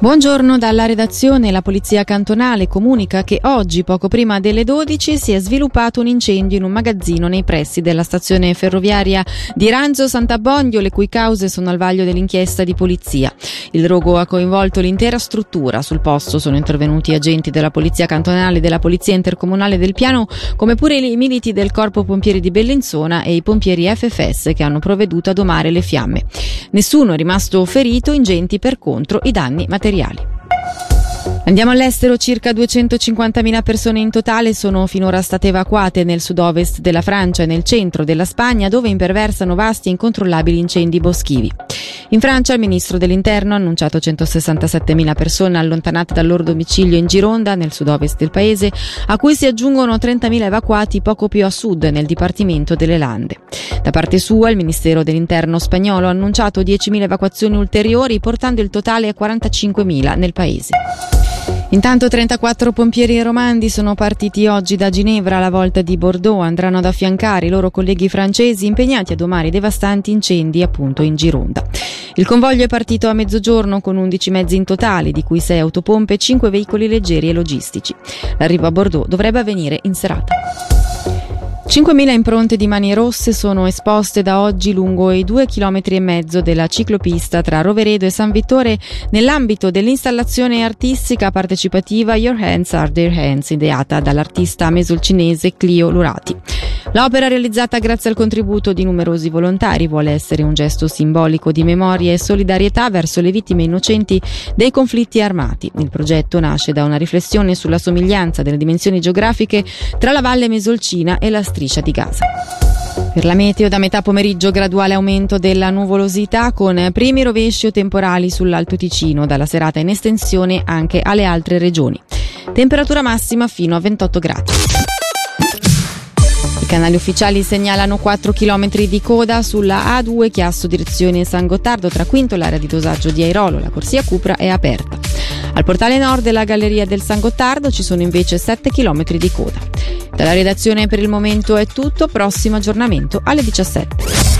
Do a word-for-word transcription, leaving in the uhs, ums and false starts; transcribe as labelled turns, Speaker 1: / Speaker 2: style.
Speaker 1: Buongiorno dalla redazione. La polizia cantonale comunica che oggi, poco prima delle dodici, si è sviluppato un incendio in un magazzino nei pressi della stazione ferroviaria di Ranzo Sant'Abbondio, le cui cause sono al vaglio dell'inchiesta di polizia. Il rogo ha coinvolto l'intera struttura. Sul posto sono intervenuti agenti della polizia cantonale e della polizia intercomunale del Piano, come pure i militi del Corpo Pompieri di Bellinzona e i pompieri F F S che hanno provveduto a domare le fiamme. Nessuno è rimasto ferito, ingenti per contro i danni materiali. Andiamo all'estero. Circa duecentocinquantamila persone in totale sono finora state evacuate nel sud-ovest della Francia e nel centro della Spagna, dove imperversano vasti e incontrollabili incendi boschivi. In Francia il ministro dell'Interno ha annunciato centosessantasettemila persone allontanate dal loro domicilio in Gironda, nel sud-ovest del paese, a cui si aggiungono trentamila evacuati poco più a sud, nel dipartimento delle Lande. Da parte sua il Ministero dell'Interno spagnolo ha annunciato diecimila evacuazioni ulteriori, portando il totale a quarantacinquemila nel paese. Intanto trentaquattro pompieri romandi sono partiti oggi da Ginevra alla volta di Bordeaux. Andranno ad affiancare i loro colleghi francesi impegnati a domare i devastanti incendi appunto in Gironda. Il convoglio è partito a mezzogiorno con undici mezzi in totale, di cui sei autopompe e cinque veicoli leggeri e logistici. L'arrivo a Bordeaux dovrebbe avvenire in serata. cinquemila impronte di mani rosse sono esposte da oggi lungo i due chilometri e mezzo della ciclopista tra Roveredo e San Vittore, nell'ambito dell'installazione artistica partecipativa Your Hands Are Their Hands, ideata dall'artista mesolcinese Clio Lurati. L'opera, realizzata grazie al contributo di numerosi volontari, vuole essere un gesto simbolico di memoria e solidarietà verso le vittime innocenti dei conflitti armati. Il progetto nasce da una riflessione sulla somiglianza delle dimensioni geografiche tra la Valle Mesolcina e la striscia di Gaza. Per la meteo, da metà pomeriggio graduale aumento della nuvolosità con primi rovesci o temporali sull'Alto Ticino, dalla serata in estensione anche alle altre regioni. Temperatura massima fino a ventotto gradi. I canali ufficiali segnalano quattro chilometri di coda sulla A due Chiasso direzione San Gottardo, tra Quinto e l'area di dosaggio di Airolo. La corsia Cupra è aperta. Al portale nord della galleria del San Gottardo ci sono invece sette chilometri di coda. Dalla redazione per il momento è tutto, prossimo aggiornamento alle diciassette.